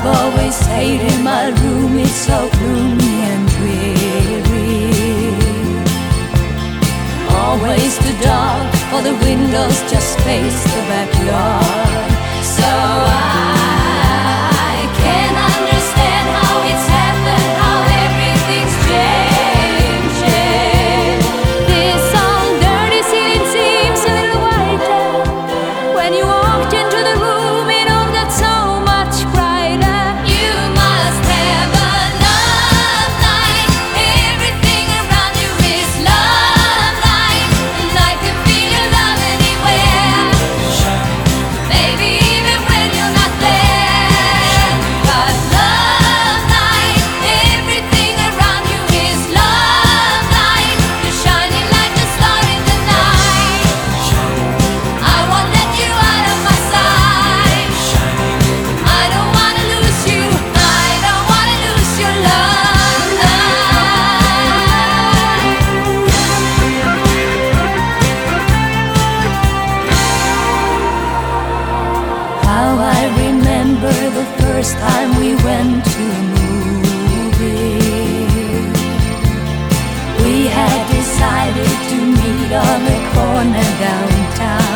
I've always hated my room, it's so gloomy and dreary. Always too dark, for the windows just face the backyard. So I can't understand how it's happened, how everything's changing. This old dirty ceiling seems a little whiter. When you walked into the room, it all got so much brighter. You must have a love light. Everything around you is love light, and I can feel your love anywhere. Baby, even when you're not there. But love light, everything around you is love light. You're shining like a star in the night. I won't let you out of my sight. I don't wanna lose you. I don't wanna lose your love light. How I remember the first time we went to a movie. We had decided to meet on the corner downtown.